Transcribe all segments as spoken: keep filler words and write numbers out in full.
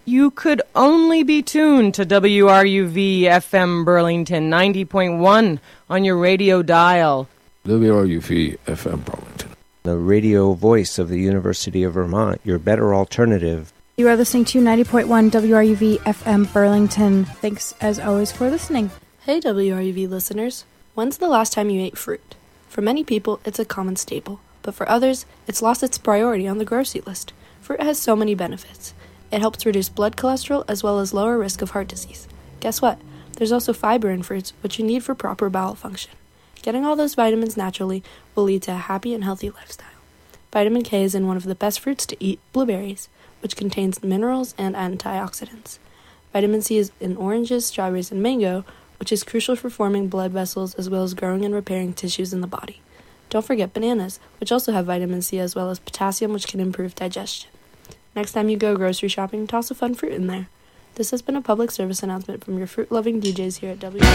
You could only be tuned to W R U V F M Burlington ninety point one on your radio dial. W R U V F M Burlington, the radio voice of the University of Vermont, your better alternative. You are listening to ninety point one W R U V F M Burlington. Thanks, as always, for listening. Hey, W R U V listeners. When's the last time you ate fruit? For many people, it's a common staple, but for others, it's lost its priority on the grocery list. Fruit has so many benefits. It helps reduce blood cholesterol as well as lower risk of heart disease. Guess what? There's also fiber in fruits, which you need for proper bowel function. Getting all those vitamins naturally will lead to a happy and healthy lifestyle. Vitamin K is in one of the best fruits to eat, blueberries, which contains minerals and antioxidants. Vitamin C is in oranges, strawberries, and mango, which is crucial for forming blood vessels as well as growing and repairing tissues in the body. Don't forget bananas, which also have vitamin C as well as potassium, which can improve digestion. Next time you go grocery shopping, toss a fun fruit in there. This has been a public service announcement from your fruit-loving D Js here at W.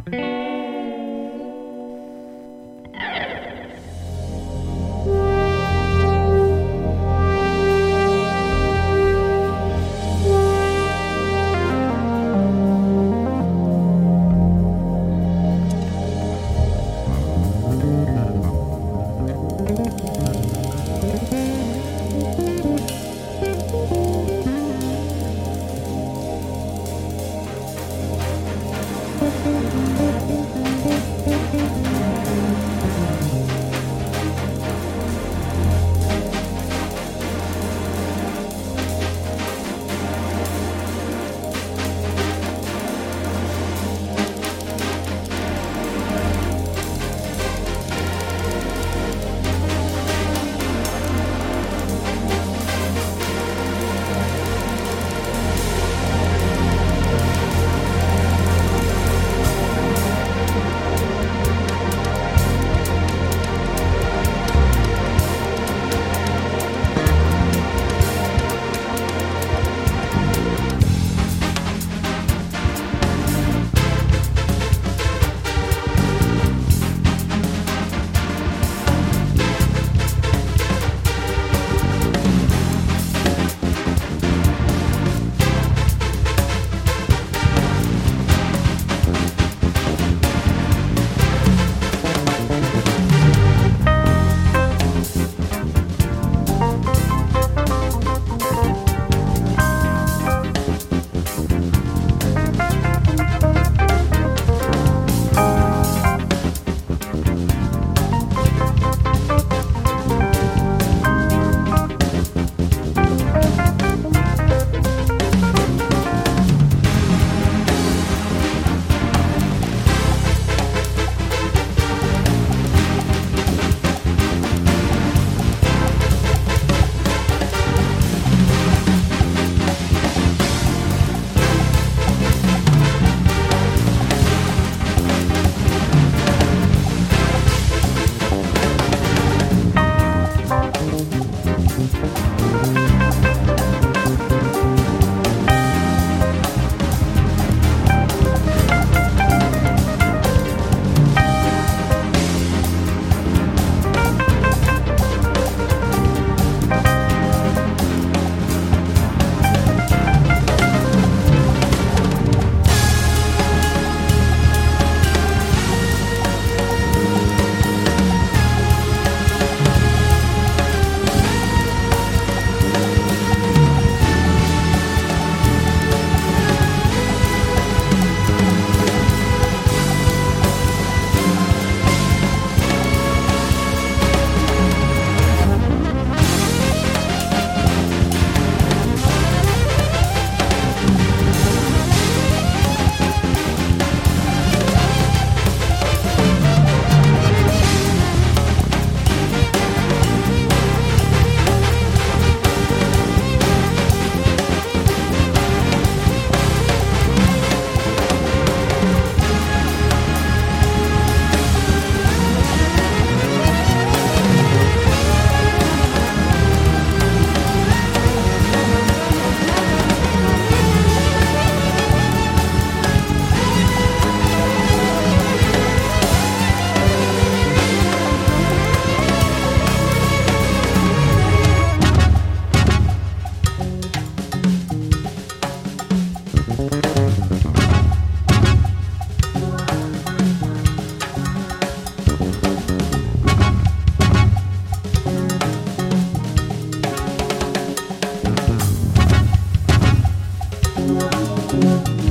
Thank you.